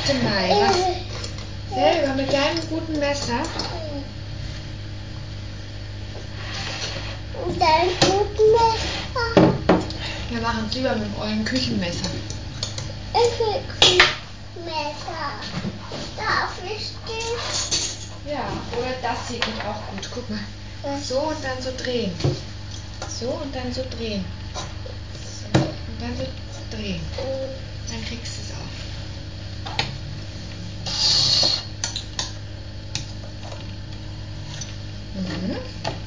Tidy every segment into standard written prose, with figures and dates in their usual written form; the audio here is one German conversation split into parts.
Warte mal, selber mit deinem guten Messer. Dein guten Messer. Wir machen es lieber mit dem ollen Küchenmesser. Ich will Messer. Darf ich das? Ja, oder das hier geht auch gut. Guck mal. So und dann so drehen. So und dann so drehen. So und dann so drehen. Dann kriegst du es auf. Mhm.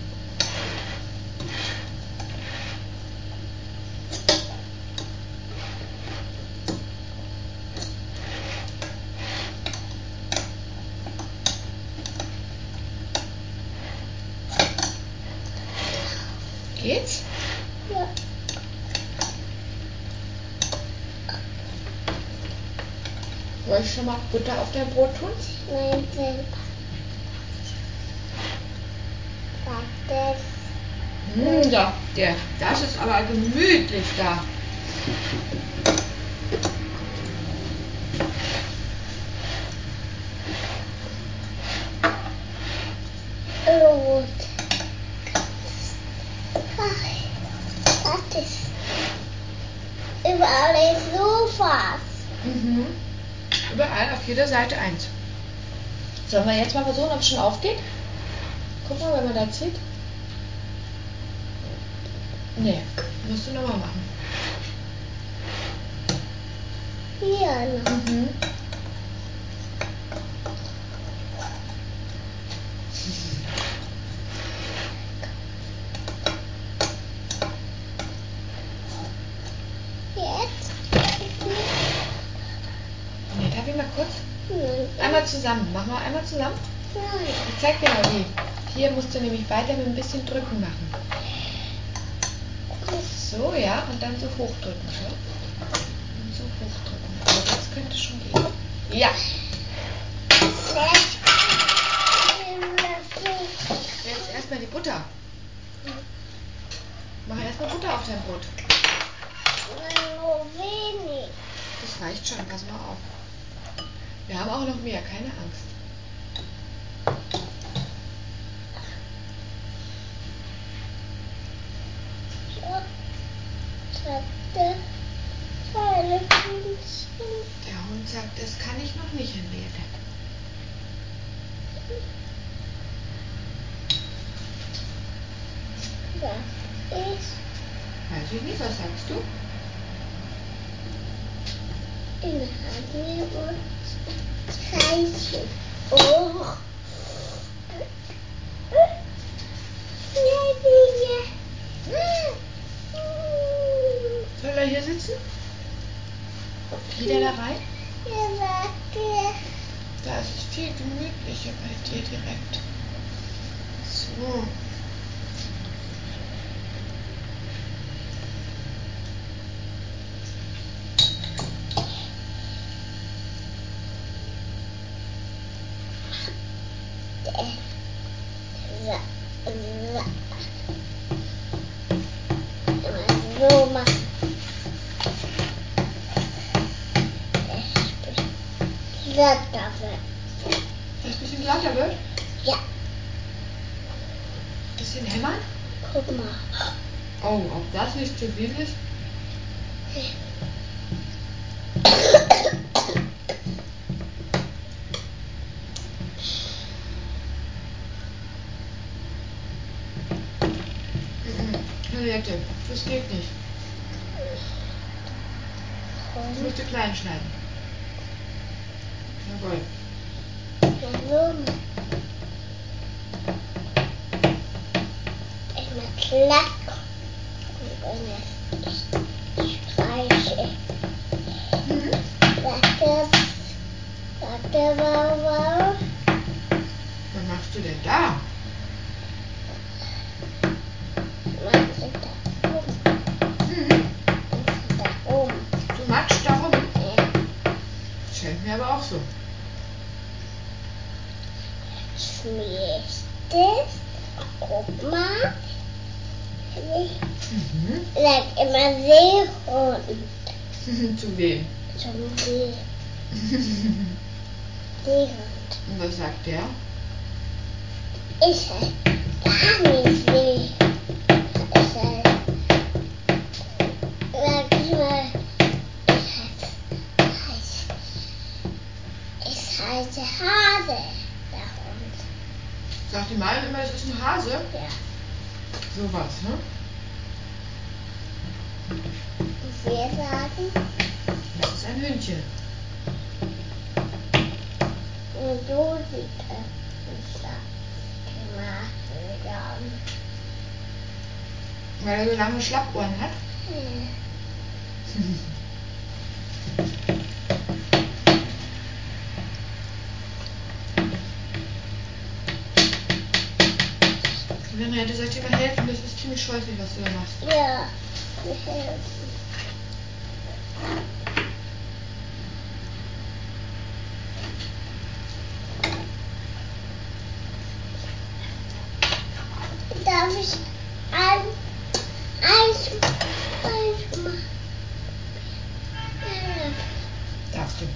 Geht's? Ja. Soll ich schon mal Butter auf dein Brot tun? Nein, selber. Das. Ja, das ist aber gemütlich da. Rot. Das ist überall ist Sofas. Mhm. Überall auf jeder Seite eins. Sollen wir jetzt mal versuchen, ob es schon aufgeht? Guck mal, wenn man da zieht. Nee, musst du nochmal machen. Hier noch. Mhm. Jetzt? Nee, darf ich mal kurz? Nein. Einmal zusammen. Machen wir einmal zusammen? Nein. Ich zeig dir mal wie. Hier musst du nämlich weiter mit ein bisschen drücken machen. So, ja, und dann so hochdrücken. Schau. Und so hochdrücken. Aber das könnte schon gehen. Ja. Jetzt erstmal die Butter. Mach erstmal Butter auf dein Brot. Nur wenig. Das reicht schon, pass mal auf. Wir haben auch noch mehr, keine Angst. So. Zweite. Teile Füßchen. Der Hund sagt, das kann ich noch nicht, Henriette. Das ist Weiß ich nicht, was sagst du? in Hand und Zeichen. Oh. Soll er hier sitzen? Geht er da rein? Da ist es viel gemütlicher bei dir direkt. So. So machen. Glatter wird. Dass es ein bisschen glatter wird? Ja, Bisschen hämmern? guck mal. Oh, ob das nicht zu viel ist? Henriette, das geht nicht. Das musst du klein schneiden. Jawohl. Warum? Erstmal klack. Und dann streiche. Mhm. Warte, Mama. Was machst du denn da? Machst du da oben? Mhm. Da oben. Du matschst da rum. Ja. Scheint mir aber auch so. Schmierst es. Guck mal. Mhm. Sag immer Seehund. Zu wem? Zum See. Die Hund. Und was sagt der? Ich halt gar nicht weh. Ich halt, sag ich mal, ich heiße Hase, der Hund. Sagt die Malen immer, es ist ein Hase? Ja. Sowas, ne? Und wir sagen, Das ist ein Hündchen. und du siehst es. Ich sag, gemacht werden. Weil er so lange Schlappohren hat. Henriette, soll ich dir mal helfen? Das ist ziemlich scheußlich, was du da machst. Ja, wir helfen. Darf ich eins machen? Darfst du.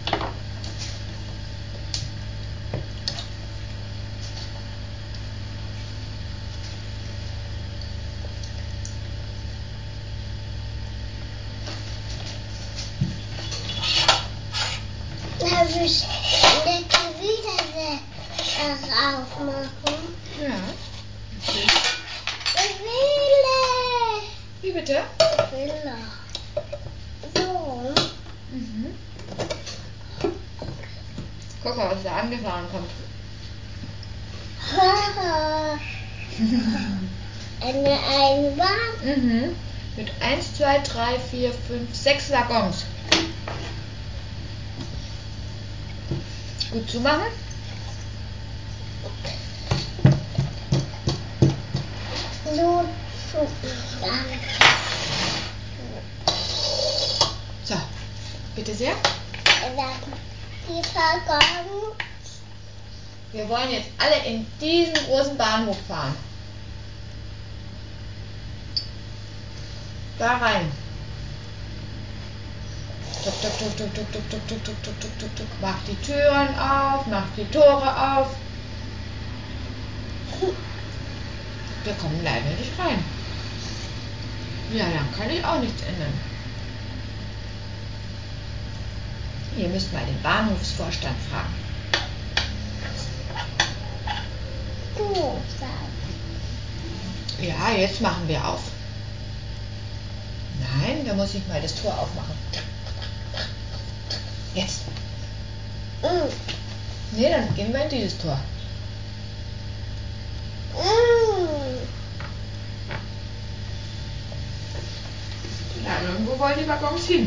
Darf ich lecker wieder aufmachen? Ja. Okay. Ich will. Wie bitte? Ich will noch. So. Mhm. Guck mal, was da angefahren kommt. Eine Eisenbahn. Mhm. Mit 1, 2, 3, 4, 5, 6 Waggons. Gut zumachen. So. So, bitte sehr. Die Waggons. Wir wollen jetzt alle in diesen großen Bahnhof fahren. Da rein. Tuk, tuk, tuk, tuk, tuk, tuk, tuk, tuk, tuk, tuk, tuk, tuk, tuk. Mach die Türen auf, mach die Tore auf. Wir kommen leider nicht rein. Ja, dann kann ich auch nichts ändern. Ihr müsst mal den Bahnhofsvorstand fragen. Du sagst. Ja, jetzt machen wir auf. Nein, da muss ich mal das Tor aufmachen. Jetzt. Nee, dann gehen wir in dieses Tor. Ja, irgendwo wollen die Waggons hin.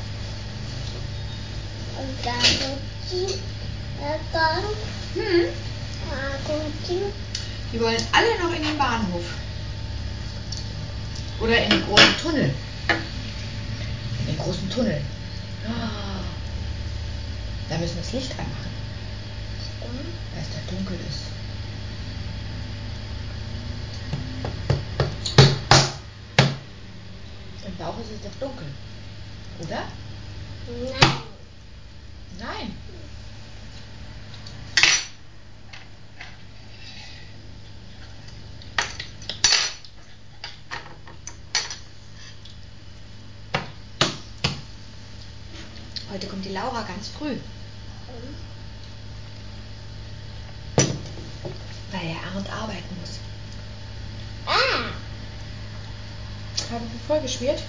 Und dann wird die Waggons. Die wollen alle noch in den Bahnhof. Oder in den großen Tunnel. In den großen Tunnel. Ah. Da müssen wir das Licht anmachen. Weil es da dunkel ist. Im Bauch ist es doch dunkel. Oder? Nein. Nein. Heute kommt die Laura ganz früh. Weil der Arndt arbeiten muss. Haben wir vorgeschmiert?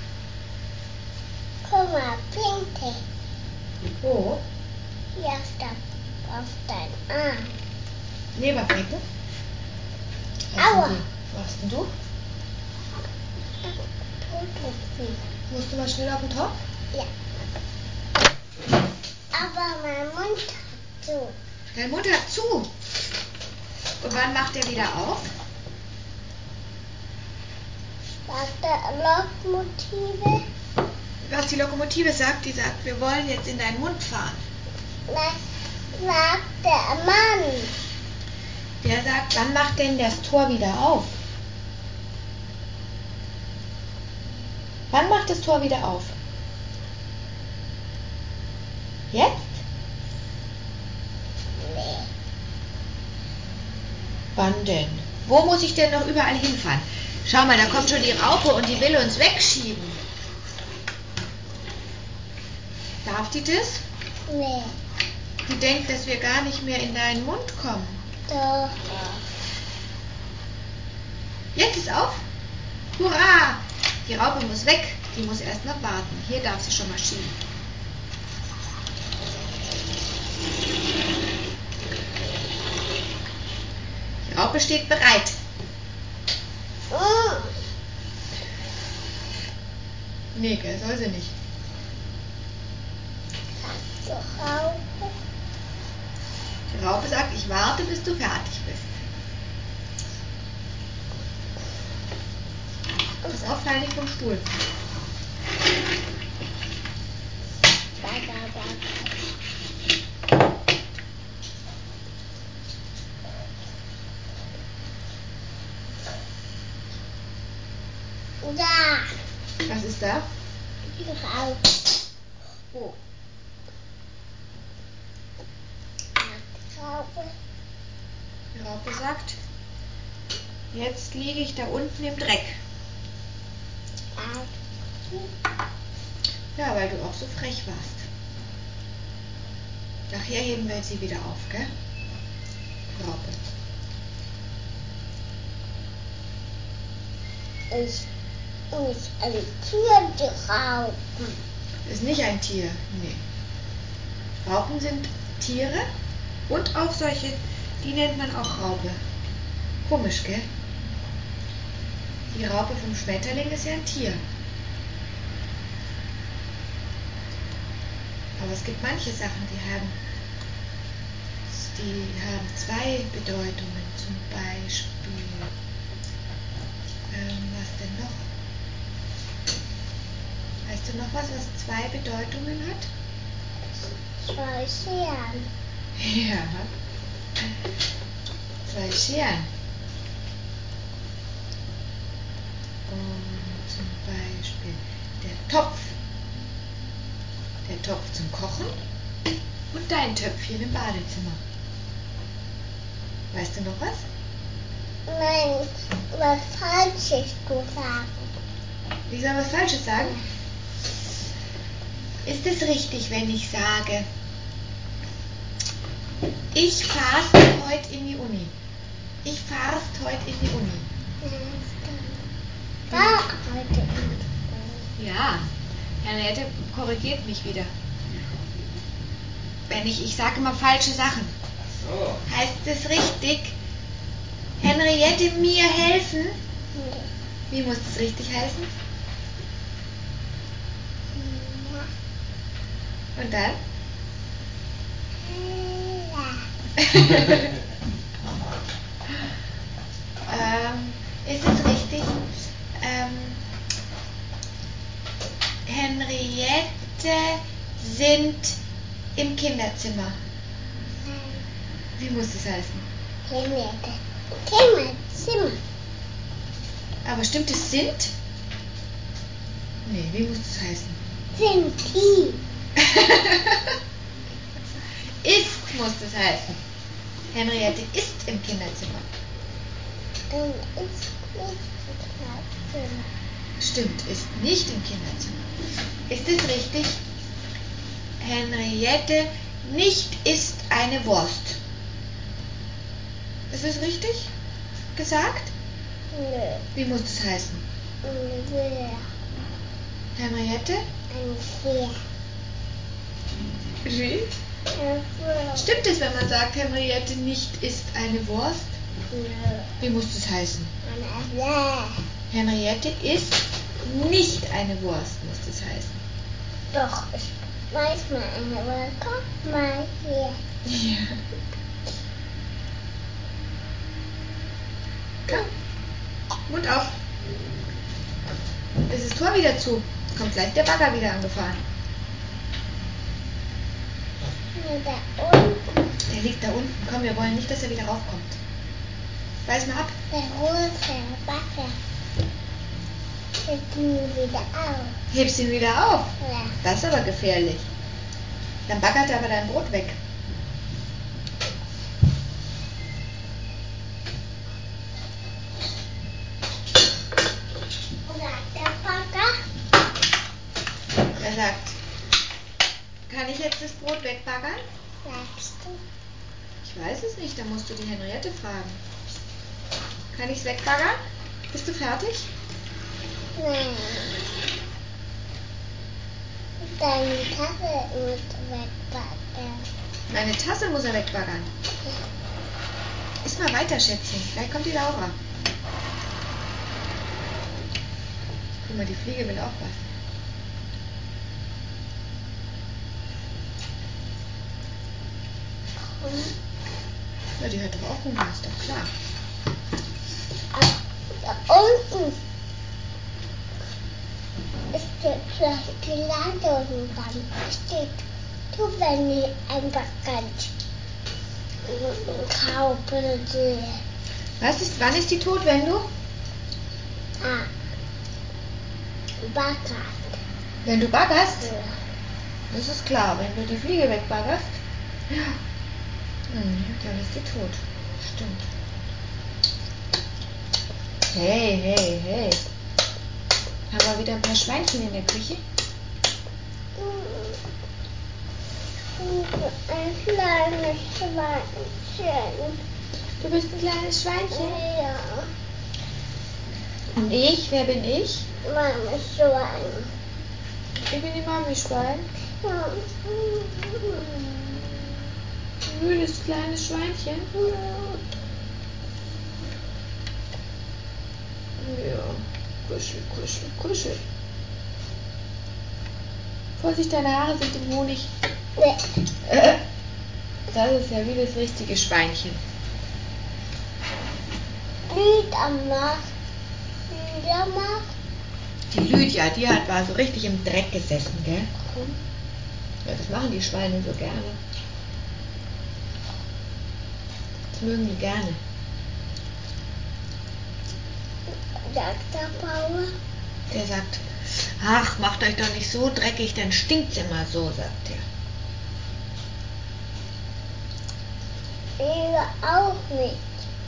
Guck mal, Pinte. Wo? Hier auf dein Arm. Leberflecken? Aua. Was hast denn du? Musst du mal schnell auf den Topf? Ja. Aber mein Mund hat zu. Dein Mund hat zu. Und wann macht er wieder auf? Sagt der Lokomotive? Was die Lokomotive sagt, die sagt, wir wollen jetzt in deinen Mund fahren. Was sagt der Mann? Der sagt, wann macht denn das Tor wieder auf? Wann macht das Tor wieder auf? Jetzt? Wann denn? Wo muss ich denn noch überall hinfahren? Schau mal, da kommt schon die Raupe und die will uns wegschieben. Darf die das? Nee. Die denkt, dass wir gar nicht mehr in deinen Mund kommen. Doch. Jetzt ist auf. Hurra! Die Raupe muss weg. Die muss erst noch warten. Hier darf sie schon mal schieben. Die Raupe steht bereit. Nee, gell, soll sie nicht. Die Raupe sagt, ich warte, bis du fertig bist. Pass auf, fall nicht vom Stuhl. Da. Was ist da? Die Raupe. Oh. Die Raupe sagt, jetzt liege ich da unten im Dreck. Ja, weil du auch so frech warst. Nachher heben wir sie wieder auf, gell? Raupe. Ist ein Tier, die Raupen. Ist nicht ein Tier, nee. Raupen sind Tiere und auch solche, die nennt man auch Raupe. Komisch, gell? Die Raupe vom Schmetterling ist ja ein Tier. Aber es gibt manche Sachen, die haben zwei Bedeutungen. Zum Beispiel, was denn noch? Weißt du noch was zwei Bedeutungen hat? Zwei Scheren. Ja. 2 Scheren. Und zum Beispiel der Topf. Der Topf zum Kochen und dein Töpfchen im Badezimmer. Weißt du noch was? Nein, was Falsches zu sagen. Ich soll was Falsches sagen? Ist es richtig, wenn ich sage, ich fahrst heute in die Uni? Ich fahrst heute in die Uni. War heute in die Uni. Ja, Henriette korrigiert mich wieder. Ich sage immer falsche Sachen. So. Heißt es richtig, Henriette mir helfen? Nee. Wie muss es richtig heißen? Ja. Und dann? Ist es richtig? Henriette sind im Kinderzimmer. Wie muss es heißen? Kinderzimmer. Aber stimmt es sind? Nee, wie muss es heißen? Sind die. Ist muss es heißen. Henriette ist im Kinderzimmer. Und ist nicht im Kinderzimmer. Stimmt, ist nicht im Kinderzimmer. Ist es richtig? Henriette nicht isst eine Wurst. Ist es richtig gesagt? Nö. Wie muss es heißen? Nö. Henriette? Ein Pferd. Wie? Stimmt es, wenn man sagt, Henriette nicht isst eine Wurst? Nö. Wie muss es heißen? Ein Pferd. Henriette isst nicht eine Wurst, muss es heißen. Doch, ich weiß mal eine Wurst. Guck mal hier. Ja. Komm. Mund auf. Ist das Tor wieder zu? Kommt gleich der Bagger wieder angefahren. Da unten. Der liegt da unten. Komm, wir wollen nicht, dass er wieder raufkommt. Beiß mal ab. Der große Bagger. Hebt ihn wieder auf. Hebst ihn wieder auf. Ja. Das ist aber gefährlich. Dann baggert er aber dein Brot weg. Kann ich jetzt das Brot wegbaggern? Sagst du? Ich weiß es nicht, da musst du die Henriette fragen. Kann ich es wegbaggern? Bist du fertig? Nein. Deine Tasse muss wegbacken. Meine Tasse muss er wegbaggern. Iss mal weiter, Schätzchen. Gleich kommt die Laura. Guck mal, die Fliege will auch was. Ja, die hat doch auch Hunger, ist doch klar. Da unten ist die Ladung und dann steht, du wenn ich einfach ganz Kaubel. Wann ist die tot, wenn du? Backert. Wenn du baggerst? Ja. Das ist klar, wenn du die Fliege wegbaggerst. Ja. Dann ist die tot. Stimmt. Hey. Haben wir wieder ein paar Schweinchen in der Küche? Ein kleines Schweinchen. Du bist ein kleines Schweinchen. Ja. Und ich? Wer bin ich? Mama Schwein. Ich bin die Mami-Schwein. Ja. Ein müdes kleines Schweinchen. Ja. Kuschel. Vorsicht, deine Haare sind im Honig. Nee. Das ist ja wie das richtige Schweinchen. Die Lydia, die war so richtig im Dreck gesessen, gell? Ja, das machen die Schweine so gerne. Das mögen die gerne. Sagt der Bauer. Der sagt, ach, macht euch doch nicht so dreckig, dann stinkt's immer so, sagt er. Ihr auch mit.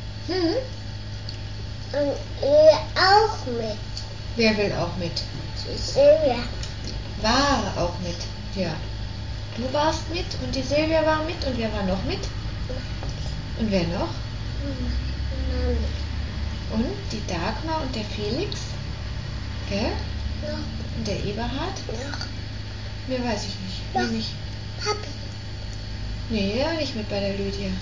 Und ihr auch mit. Wer will auch mit? Die Silvia. War auch mit, ja. Du warst mit und die Silvia war mit und wer war noch mit? Und wer noch? Mami. Und die Dagmar und der Felix? Gell? Noch. Und der Eberhard? Noch. Mehr weiß ich nicht. Ja. Wer nicht? Papi. Nee, der war nicht mit bei der Lydia.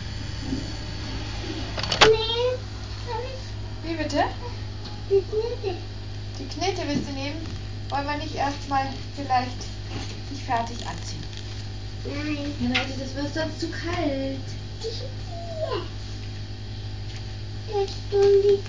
Nee. Wie bitte? Die Knete. Die Knete willst du nehmen? Wollen wir nicht erstmal vielleicht dich fertig anziehen? Nein. Henriette, das wird sonst zu kalt. Ja. Das Stulli.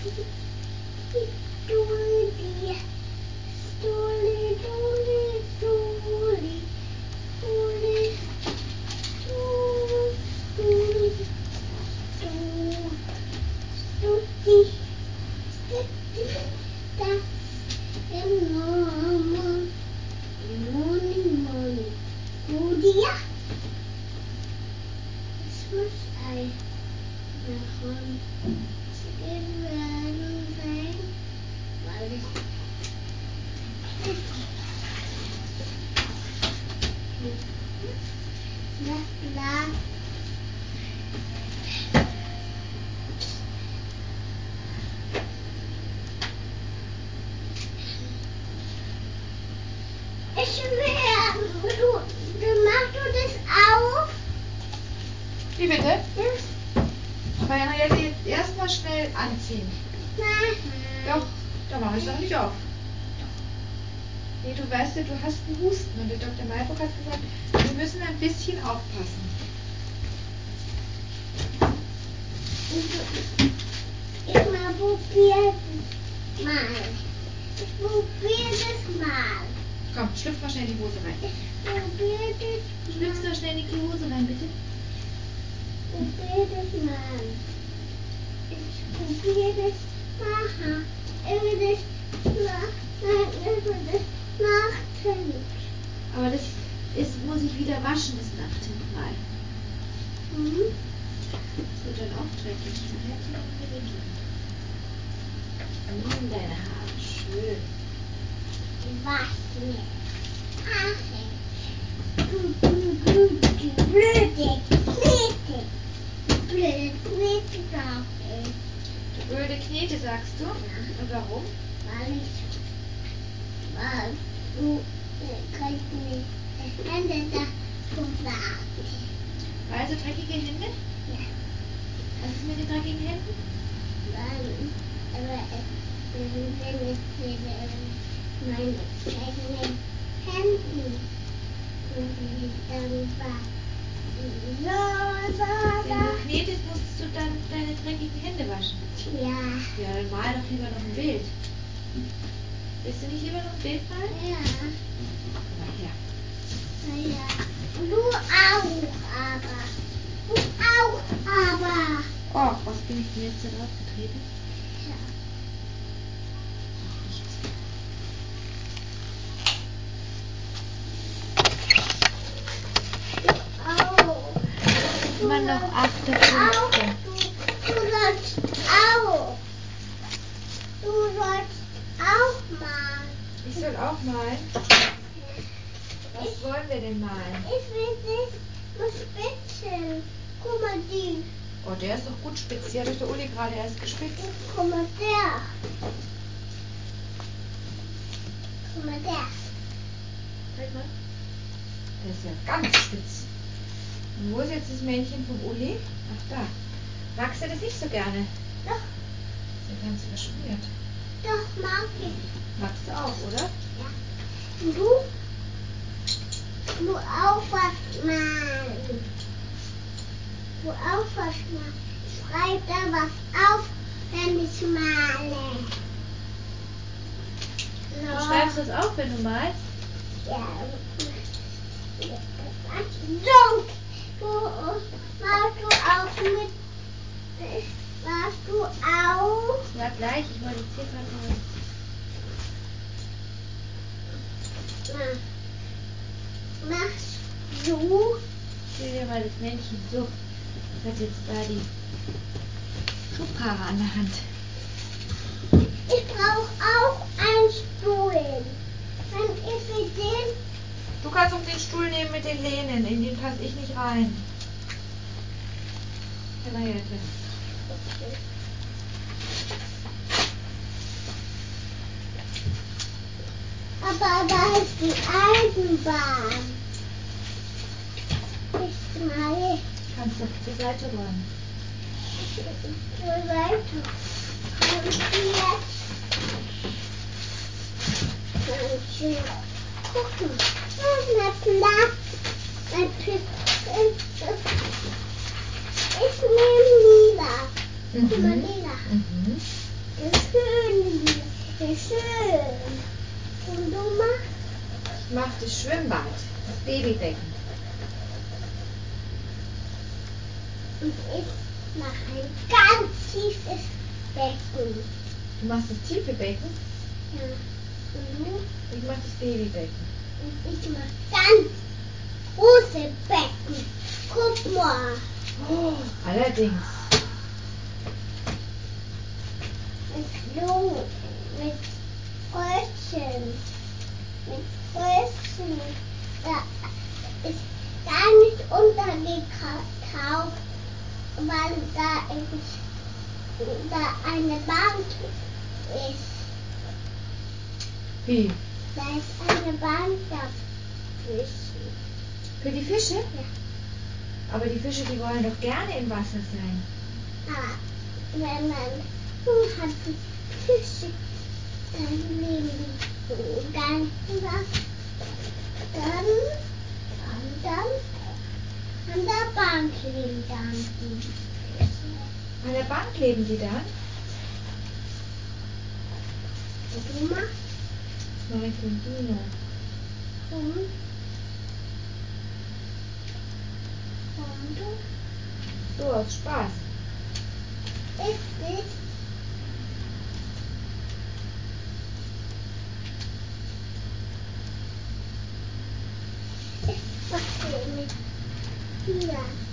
Machst du das auf? Wie bitte? Ja. Aber Henriette, jetzt erstmal schnell anziehen. Nein. Doch, da mache ich es auch nicht auf. Nee, du weißt ja, du hast einen Husten und der Dr. Mayburg hat gesagt, wir müssen ein bisschen aufpassen. Ich mal probieren mal. Ich probiere das mal. Komm, schlüpf mal schnell die Hose rein. Ich probiere das. Schlüpf da schnell in die Hose rein, bitte. Ich probiere das mal. Ich probiere das machen. Ich will das machen. Aber das muss ich wieder waschen, das Nachthemd mal. Mhm. Das wird dann auch dreckig. Deine Haare, schön. Was nicht? Ach, Und warum? Weil du kannst nicht die Hände da so warten. Also dreckige Hände? Ja. Was ist mit den dreckigen Händen? Aber wenn ich meine eigenen Händen und dann war Wenn du knetest, musst du dann deine dreckigen Hände waschen. ja. Ja, dann mal doch lieber noch ein Bild. Willst du nicht lieber noch ein Bild malen? Ja. Mal her. Ja. Und du auch, aber. Du auch, aber. Oh, was bin ich denn jetzt da drauf getreten? Ja. Ach, nichts. Auch. Immer noch Auch. 8.5. Du sollst auch. Du sollst auch mal. Ich soll auch malen. Was wollen wir denn malen? Ich will nicht nur Spitzen. Guck mal die. Oh, der ist doch gut spitz. Die hat euch der Uli gerade erst gespitzt. Guck mal der. Guck mal der. Zeig mal. Der ist ja ganz spitz. Und wo ist jetzt das Männchen vom Uli? Ach, da. Magst du das nicht so gerne? Doch, Ist ja ganz überschmiert. doch mag ich. Magst du auch, oder? Ja. Und du? Du auch was malen. Du auch was malen. Schreib da was auf, wenn ich male. Du schreibst das auf, wenn du malst? Ja. Sonst, du machst du auch mit. Machst du auch? Ja, gleich. Ich wollte jetzt hier gerade mal. Machst du? Ich will dir mal das Männchen so. Das hat jetzt da die Schubkarre an der Hand. Ich brauche auch einen Stuhl. Wenn ich will den. Du kannst auch den Stuhl nehmen mit den Lehnen. In den passe ich nicht rein. Komm mal her, Tim. Aber da ist die Eisenbahn. Ich mal Kannst doch zur Seite räumen. zur Seite. Und jetzt kannst du gucken. Na Platz. Ich nehme lila. Guck mal, lila. Mhm. Wie schön, lila. Wie schön. Und du machst? Ich mach das Schwimmbad. Das Babybecken. Und ich mache ein ganz tiefes Becken. Du machst das tiefe Becken. Ja. Und du? Ich mach das Babybecken. Und ich mache ganz große Becken. Guck mal. Oh, allerdings. Mit Blumen, mit Fröschen. Mit Fröschen. Da ist gar nicht untergetaucht, weil da eine Bank ist. Wie? Da ist eine Bank dazwischen. Für die Fische? Ja. Aber Aber die Fische, die wollen doch gerne im Wasser sein. wenn man hat die Fische, dann leben die ganz was. Dann an der Bank leben dann die Fische. An der Bank leben die dann. Und du machst Das mache ich im Dino. und du So, aus Spaß. ist was mit hier.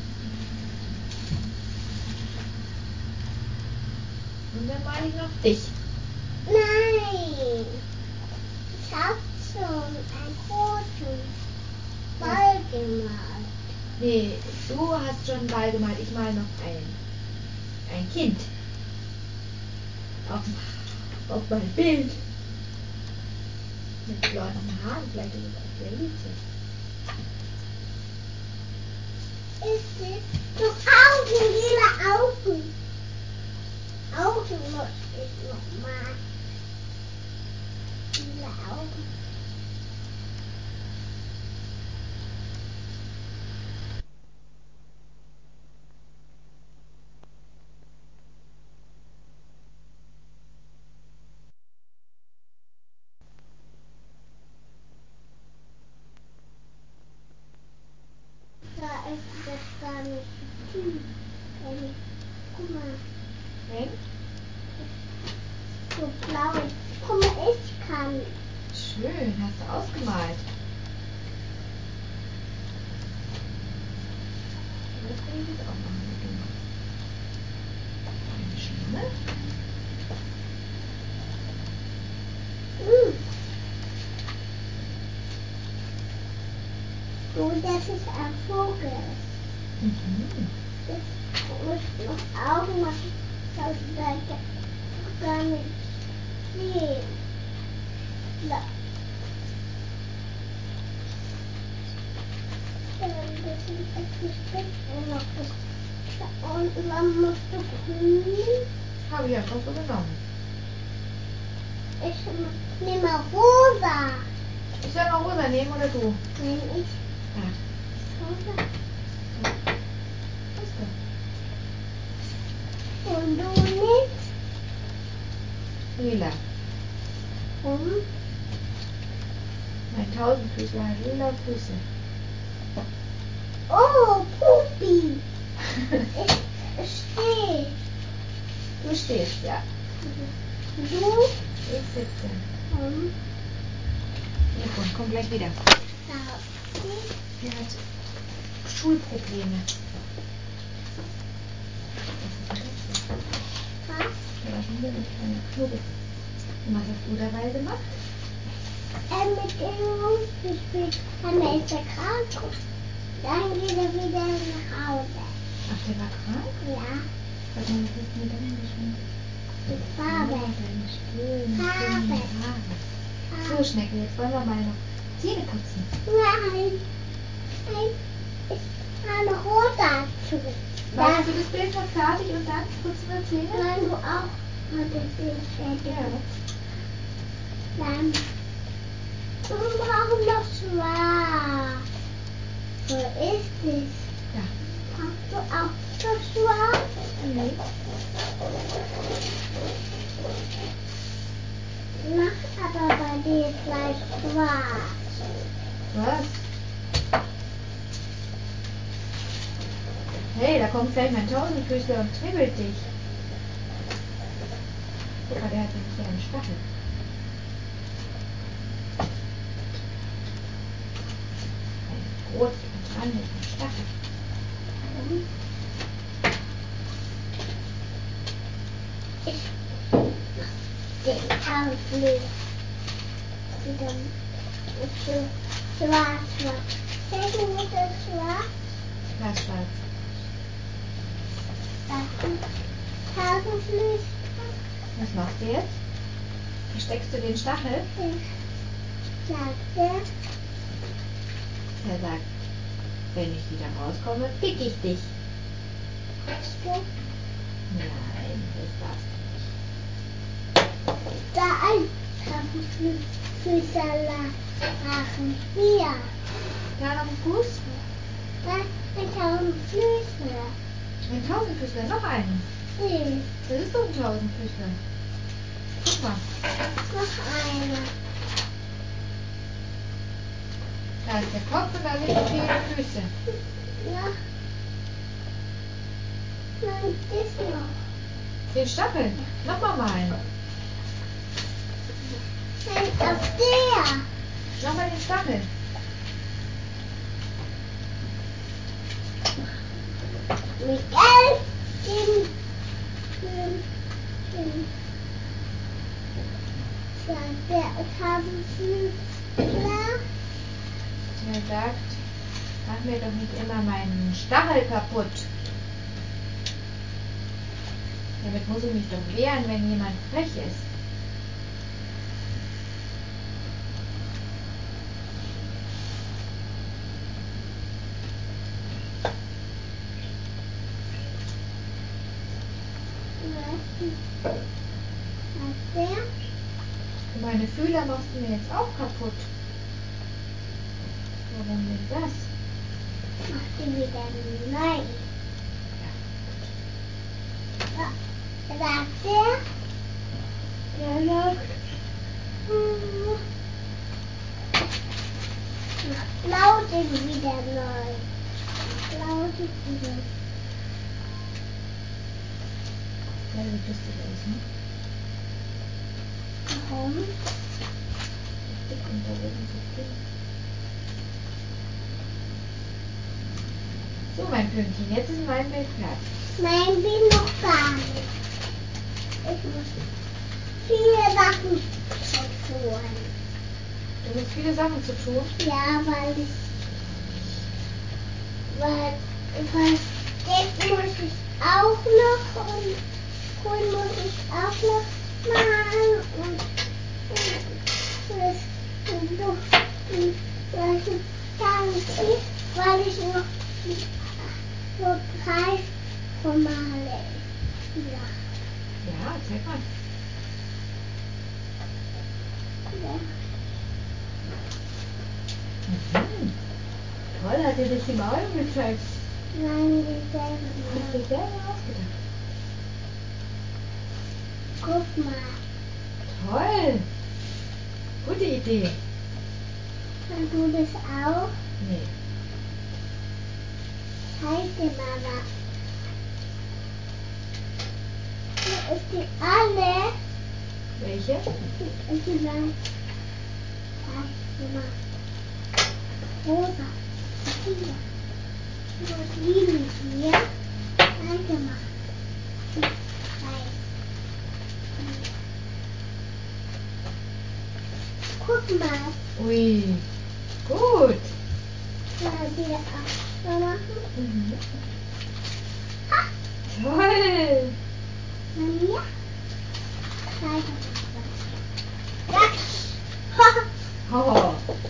Und dann male ich noch dich. Nein, ich hab schon einen großen Ball gemalt. Nee, du hast schon einen Ball gemalt. Ich male noch ein Kind. Auf dem Auf mein Bild. Mit blonden Haaren, vielleicht ist es auch Elise. Ist es? Du Augen, lila Augen. Augen muss ich noch mal. Lila Augen. Da ist das gar nicht tief. Guck mal, Wenn? so blau. Guck mal, ich kann. Schön, hast du ausgemalt. Das kann ich jetzt auch machen, wie du machst. Eine Schlange. So, das ist ein Vogel. Mhm. Das muss noch Augen machen, dass wir gar nicht sehen. Da. Das ist etwas Spezielles noch. Da unten dann musst du grün. Habe ich einfach so genommen. Ich nehme rosa. Ich soll mal rosa nehmen oder du? Nein, ich Ja. rosa. Ist doch. Und du nicht? Lila. Und? Mein Tausendfüßler hat lila Füße. Oh, Pupi. Ich stehe. Du stehst, ja. Du? Ich sitze. Und? Und komm gleich wieder. Da. Der hat Schulprobleme. Was? Der war schon wieder ein kleiner Knubbel. Und was hast du dabei gemacht? Mit dem Hund gespielt. Dann ist er krank. Dann geht er wieder nach Hause. Ach, der war krank? Ja, Sag mal, was hast du mit deinem geschminkt? die Farbe. Deine schönen, Farbe. schönen Haare. So, Schnecke, jetzt wollen wir mal noch Zähne putzen. Nein. Nein. Ich habe rot dazu. Machst du das Bild noch fertig und dann putzen wir Zähne? Nein, du auch. Und das ist fertig. Ja. Dann. Wir brauchen noch schwarz. Wo ist es? Ja. Brauchst du auch noch schwarz? Nee. Mach aber bei dir gleich schwarz. Was? Hey, da kommt gleich mein Tausendfüßler und knibbelt dich. Guck mal, der hat nämlich hier einen Stachel. Ein Rot und dran mit einem Stachel. Ich den Tausend. Wieder schwarz. Welchen muss das schwarz? Was schwarz? Tausendflüsse. Was machst du jetzt? Versteckst du den Stachel? Sagte, Er sagt, wenn ich wieder rauskomme, pick ich dich. du, Nein, das darfst du nicht. da ein Tausendfüßerler machen. Hier. Da am Fuß? Da ein Tausendfüßler. Ein Tausendfüßler, noch einen. Nee, Das ist doch ein Tausendfüßler. Guck mal, noch einer. da ist der Kopf und da sind die Füße. Ja. Nein, das noch. Den Stachel, nochmal malen. Nein, auf der. Nochmal den Stachel. Miguel, sagt der Tausendfüßler. Er sagt, mach mir doch nicht immer meinen Stachel kaputt. Damit muss ich mich doch wehren, wenn jemand frech ist. meine Fühler machst du mir jetzt auch kaputt. Warum denn das? Mach die wieder neu. Ja. Sagt er? Der sagt. Mach Laute wieder neu. Mach Laute wieder. Der sieht lustig aus, ne? Warum? Dick und da oben so dünn. So, mein Pünktchen, jetzt ist mein Bild fertig. Nein, bin noch gar nicht. Ich muss viele Sachen tun. Du musst viele Sachen zu tun. Ja, weil jetzt muss ich auch noch und Grün muss ich auch noch machen und das weil ich noch so 3 Formale. Ja. Ja, zeig mal. Mhm. Toll, hat dir das die Maul gezeigt. Nein, die Hast du selber. dir selber ausgedacht. Guck mal. Toll. Gute Idee. Kannst du das auch? Nee. Zeig dir mal was. Hier ist die alle. Welche? Hier ist die Weiß. Zeig dir mal. Rosa. Hier. Hier ist Lili hier. Zeig dir mal. Weiß. Guck mal. Ui. Gut. Mal wieder auch so machen. Mhm. Ha! Toll. Manja? Zeig dir mal. Ha! Oh.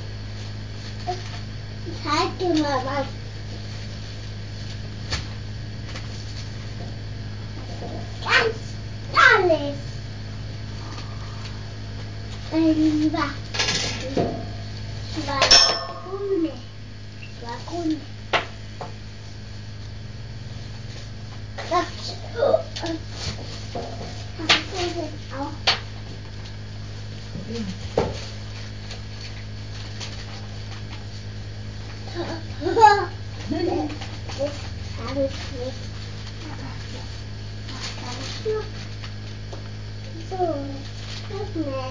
Zeig dir mal was. Ganz alles. Lieber. Zwei grüne. Zwei grüne. Das hast du jetzt auch. Probieren. Das habe ich nicht. Aber das kann ich noch. So, guck mal.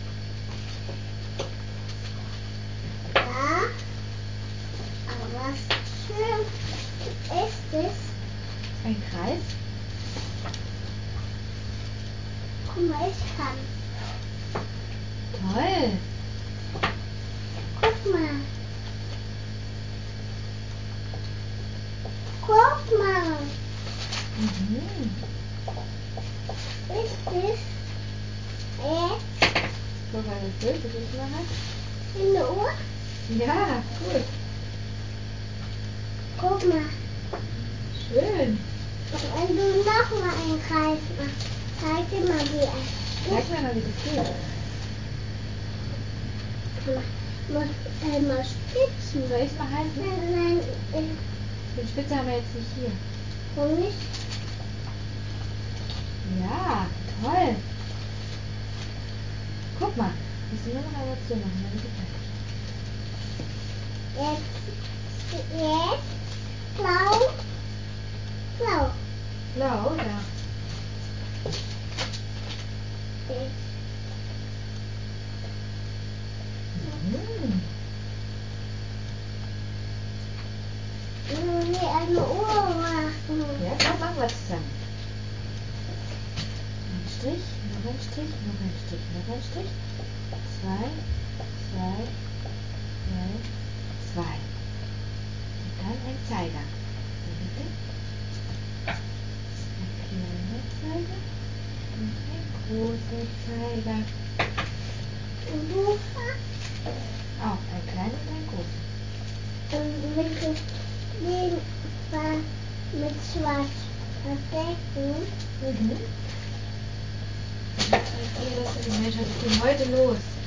Ja. Aber was schön ist es. Ein Kreis. Guck mal, ich kann. Toll. Guck mal. Guck mal. Mhm. Ist es jetzt Guck mal, das Bild, das ich mache. in der Uhr? Ja, gut. Guck mal. Schön. Wenn du noch mal einen Kreis machst, zeig dir mal wie ein. Zeig mir mal, wie das geht. Muss einmal spitzen. Soll ich es mal halten? Nein, Die Spitze haben wir jetzt nicht hier. komm nicht. Ja, toll. Guck mal. Musst du nur noch einmal zu machen, dann ist es fertig. Jetzt blau. Blau. Blau, da. Mhm. Wie eine Uhr machen. Ja, komm, machen wir zusammen. Ein Strich, noch ein Strich, noch ein Strich, noch ein Strich. 2, 2, 2, 2. Und dann ein Zeiger. In der Mitte. Ein kleiner Zeiger und ein großer Zeiger. Und du Auch ein kleiner und ein großer. mit den mit schwarz verdecken. Mhm. Mensch, was ist denn heute los?